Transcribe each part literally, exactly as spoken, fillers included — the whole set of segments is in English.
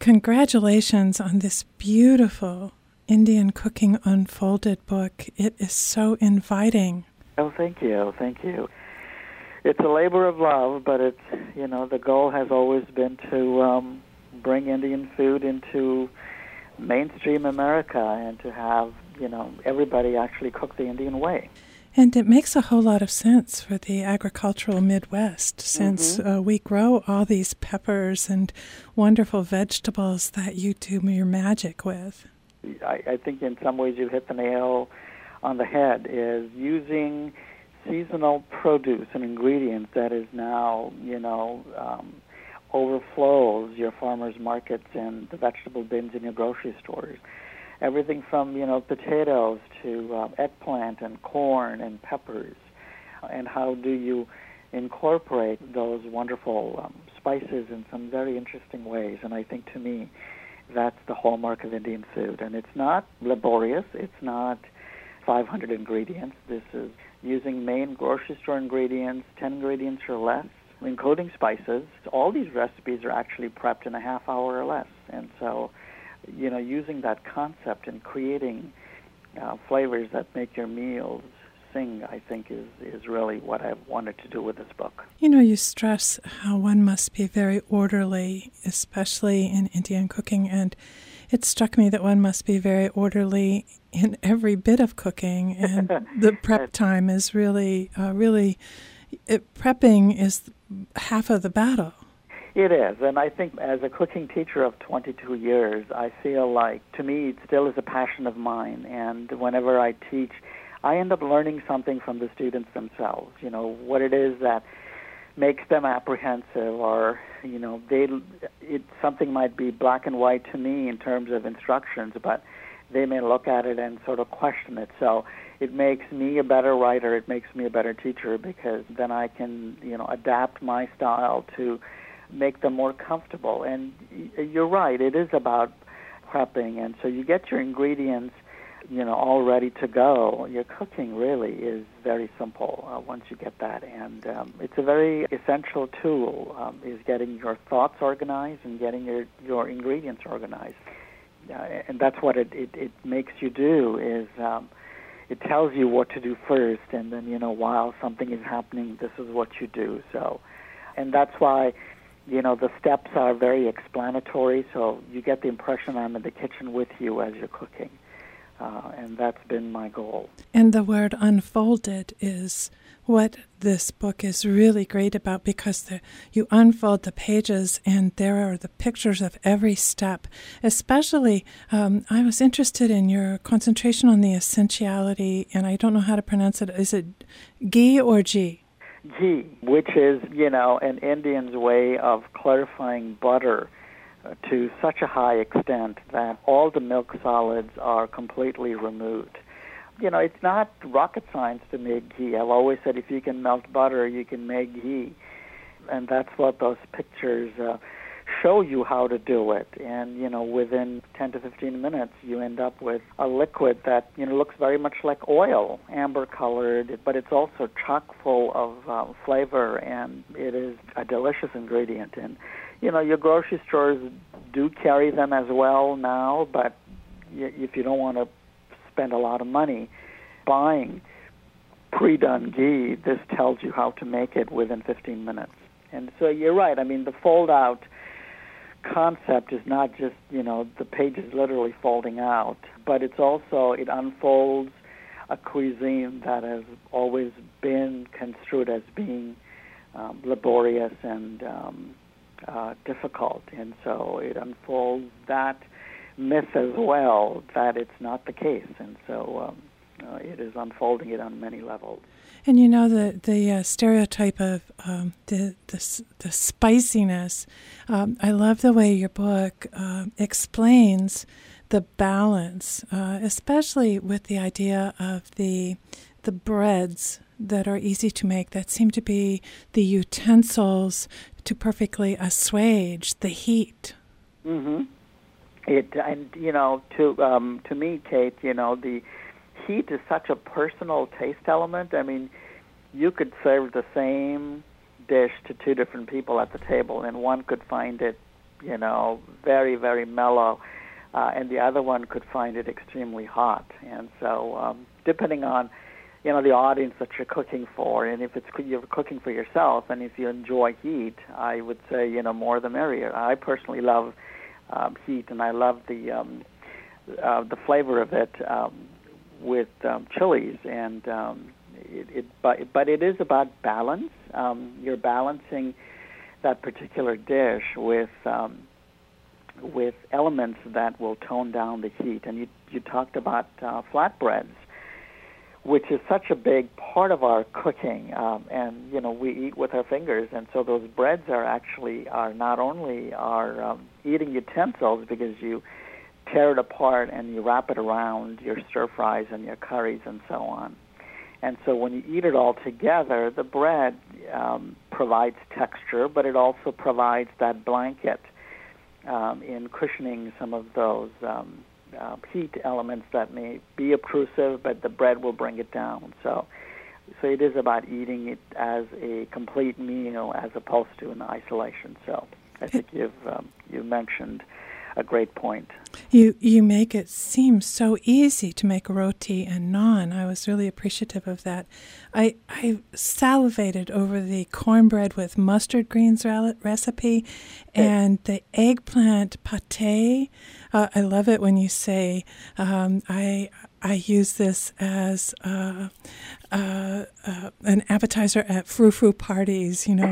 congratulations on this beautiful Indian Cooking Unfolded book. It is so inviting. Oh, thank you, thank you. It's a labor of love, but it's, you know, the goal has always been to um, bring Indian food into mainstream America and to have, you know, everybody actually cook the Indian way. And it makes a whole lot of sense for the agricultural Midwest, since mm-hmm. uh, we grow all these peppers and wonderful vegetables that you do your magic with. I, I think in some ways you hit the nail on the head, is using seasonal produce and ingredients that is now, you know, um, overflows your farmers' markets and the vegetable bins in your grocery stores. Everything from, you know, potatoes to uh, eggplant and corn and peppers. And how do you incorporate those wonderful um, spices in some very interesting ways? And I think, to me, that's the hallmark of Indian food. And it's not laborious. It's not five hundred ingredients. This is using main grocery store ingredients, ten ingredients or less, including spices. All these recipes are actually prepped in a half hour or less. And so, you know, using that concept and creating uh, flavors that make your meals sing, I think, is, is really what I wanted to do with this book. You know, you stress how one must be very orderly, especially in Indian cooking, and it struck me that one must be very orderly in every bit of cooking, and the prep time is really, uh, really, it, prepping is half of the battle. It is, and I think as a cooking teacher of twenty-two years, I feel like, to me, it still is a passion of mine, and whenever I teach, I end up learning something from the students themselves, you know, what it is that makes them apprehensive, or, you know, they it something might be black and white to me in terms of instructions, but they may look at it and sort of question it. So it makes me a better writer, it makes me a better teacher, because then I can, you know, adapt my style to make them more comfortable. And you're right, it is about prepping, and so you get your ingredients, you know, all ready to go. Your cooking really is very simple uh, once you get that, and um, it's a very essential tool, um, is getting your thoughts organized and getting your, your ingredients organized. Uh, and that's what it, it, it makes you do, is um, it tells you what to do first, and then, you know, while something is happening, this is what you do. So, and that's why, you know, the steps are very explanatory, so you get the impression I'm in the kitchen with you as you're cooking. Uh, and that's been my goal. And the word unfolded is what this book is really great about, because the, you unfold the pages and there are the pictures of every step. Especially, um, I was interested in your concentration on the essentiality, and I don't know how to pronounce it. Is it ghee or ghee? Ghee, which is, you know, an Indian's way of clarifying butter to such a high extent that all the milk solids are completely removed. You know, it's not rocket science to make ghee. I've always said if you can melt butter, you can make ghee. And that's what those pictures uh, show you how to do it. And, you know, within ten to fifteen minutes, you end up with a liquid that, you know, looks very much like oil, amber-colored, but it's also chock full of uh, flavor, and it is a delicious ingredient. And, you know, your grocery stores do carry them as well now, but if you don't want to spend a lot of money buying pre-done ghee, this tells you how to make it within fifteen minutes. And so you're right. I mean, the fold-out concept is not just, you know, the pages literally folding out, but it's also, it unfolds a cuisine that has always been construed as being um, laborious and um, uh, difficult. And so it unfolds that myth as well, that it's not the case. And so um, uh, it is unfolding it on many levels. And you know, the the uh, stereotype of um, the, the the spiciness. Um, I love the way your book uh, explains the balance, uh, especially with the idea of the the breads that are easy to make, that seem to be the utensils to perfectly assuage the heat. Mm-hmm. It and you know, to um, to me, Kate, you know, the heat is such a personal taste element. I mean, you could serve the same dish to two different people at the table, and one could find it, you know, very, very mellow, uh, and the other one could find it extremely hot. And so um, depending on, you know, the audience that you're cooking for, and if it's you're cooking for yourself, and if you enjoy heat, I would say, you know, more the merrier. I personally love um, heat, and I love the um, uh, the flavor of it um, with um, chilies, and um, it, it but, but it is about balance. Um, you're balancing that particular dish with um, with elements that will tone down the heat. And you you talked about uh, flatbreads, which is such a big part of our cooking, um, and you know we eat with our fingers, and so those breads are actually are not only our um, eating utensils, because you tear it apart and you wrap it around your stir fries and your curries and so on. And so when you eat it all together, the bread um, provides texture, but it also provides that blanket um, in cushioning some of those um, uh, heat elements that may be obtrusive, but the bread will bring it down. So, so it is about eating it as a complete meal as opposed to in isolation. So I think you've um, you mentioned a great point. You you make it seem so easy to make roti and naan. I was really appreciative of that. I I salivated over the cornbread with mustard greens recipe and the eggplant pate. Uh, I love it when you say, um, I I use this as uh, uh, uh, an appetizer at frou-frou parties, you know.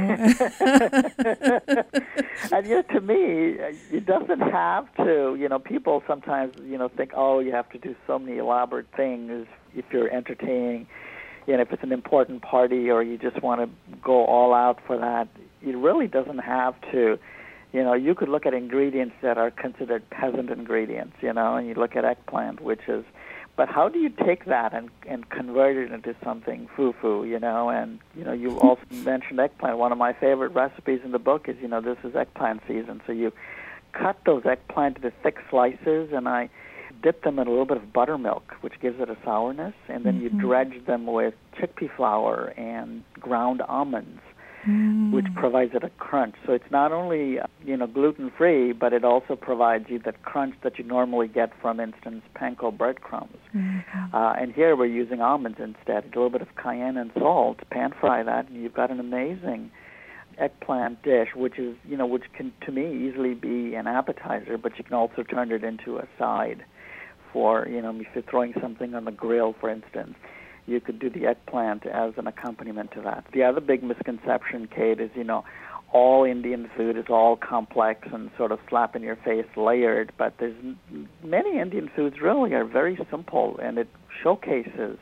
And yet, to me, it doesn't have to. You know, people sometimes, you know, think, oh, you have to do so many elaborate things if you're entertaining, you know, if it's an important party or you just want to go all out for that. It really doesn't have to. You know, you could look at ingredients that are considered peasant ingredients, you know, and you look at eggplant, which is, but how do you take that and, and convert it into something foo-foo, you know? And, you know, you also mentioned eggplant. One of my favorite recipes in the book is, you know, this is eggplant season. So you cut those eggplant into thick slices, and I dip them in a little bit of buttermilk, which gives it a sourness, and then mm-hmm. you dredge them with chickpea flour and ground almonds, Mm. which provides it a crunch. So it's not only, you know, gluten-free, but it also provides you that crunch that you normally get, from instance, panko breadcrumbs. Mm-hmm. Uh, and here we're using almonds instead. A little bit of cayenne and salt, pan-fry that, and you've got an amazing eggplant dish, which is, you know, which can, to me, easily be an appetizer, but you can also turn it into a side for, you know, if you're throwing something on the grill, for instance. You could do the eggplant as an accompaniment to that. The other big misconception, Kate, is, you know, all Indian food is all complex and sort of slap-in-your-face layered, but there's many Indian foods really are very simple, and it showcases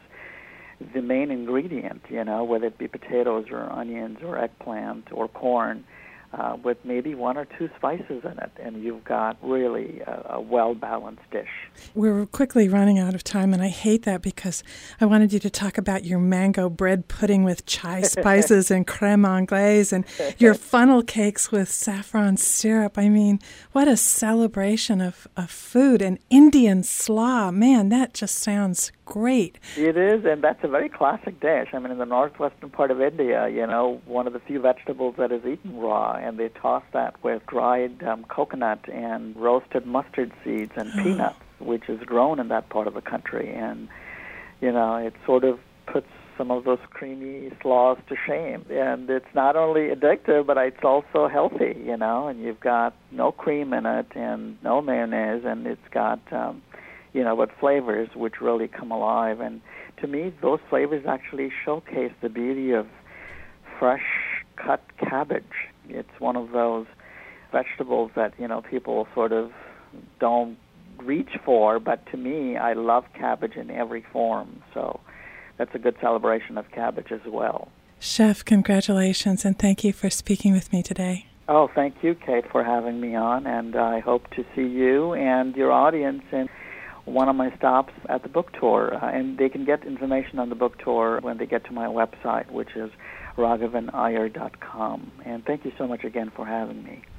the main ingredient, you know, whether it be potatoes or onions or eggplant or corn, uh, with maybe one or two spices in it, and you've got really a, a well-balanced dish. We're quickly running out of time, and I hate that because I wanted you to talk about your mango bread pudding with chai spices and creme anglaise and your funnel cakes with saffron syrup. I mean, what a celebration of, of food, and Indian slaw. Man, that just sounds great. It is, and that's a very classic dish. I mean, in the northwestern part of India, you know, one of the few vegetables that is eaten raw, and they toss that with dried um, coconut and roasted mustard seeds and oh. peanuts, which is grown in that part of the country. And, you know, it sort of puts some of those creamy slaws to shame. And it's not only addictive, but it's also healthy, you know, and you've got no cream in it and no mayonnaise, and it's got, um, you know, but flavors which really come alive. And to me, those flavors actually showcase the beauty of fresh cut cabbage. It's one of those vegetables that, you know, people sort of don't reach for, but to me, I love cabbage in every form. So that's a good celebration of cabbage as well. Chef, congratulations, and thank you for speaking with me today. Oh, thank you, Kate, for having me on, and I hope to see you and your audience in one of my stops at the book tour. Uh, and they can get information on the book tour when they get to my website, which is raghavan iyer dot com. And thank you so much again for having me.